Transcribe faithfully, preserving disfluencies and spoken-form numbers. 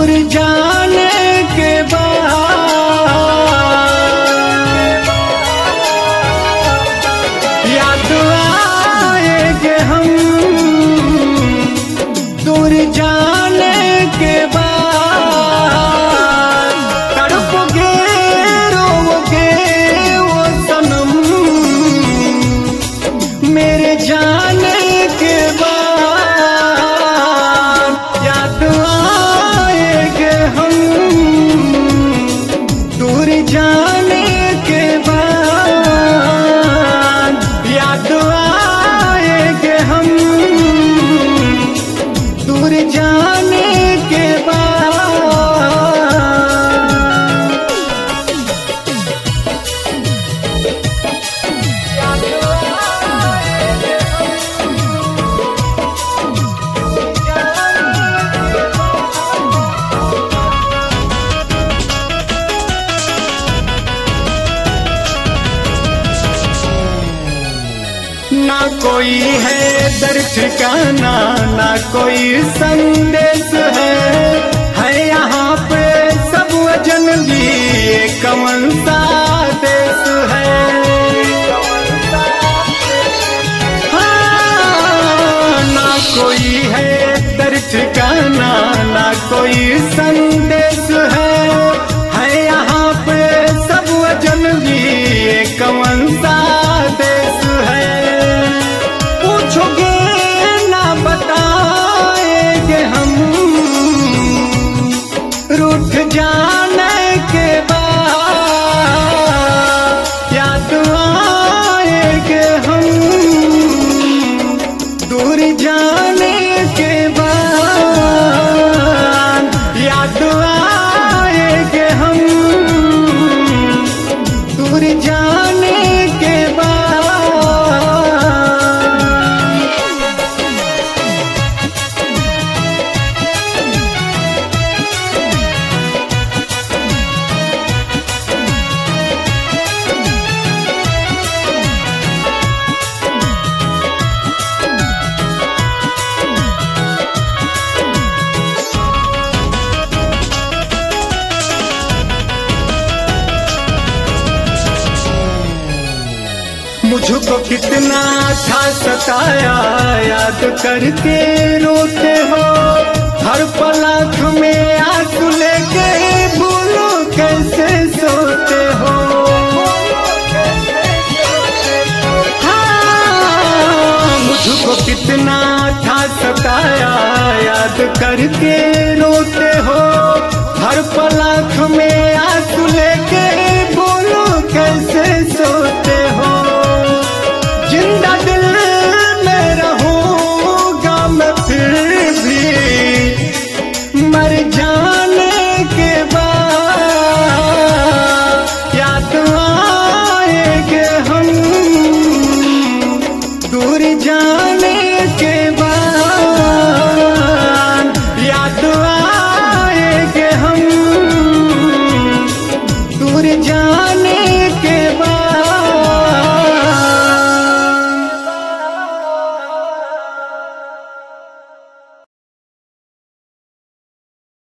दूर जाने के बाद याद आएंगे हम, दूर जाने के बाद तड़पोगे रोओगे वो सनम, मेरे जाने के बाद याद आएंगे हम, दूर जाने के बाद याद आएंगे हम, दूर जाने के बाद। ना कोई है दर ठिकाना, ना कोई संदेश है, है यहाँ पे सब अजनबी, ये कौन सा देश है। हाँ, ना कोई है दर ठिकाना, ना कोई संदेश है, है यहाँ पे सब अजनबी, ये कौन सा देश है। पूछोगे ना बताएंगे हम, रूठ जाने के बाद याद आएंगे हम, दूर जाने के बाद याद आएंगे हम, दूर जाने के बाद। मुझको कितना था सताया, याद करके रोते हो, हर पल आँख में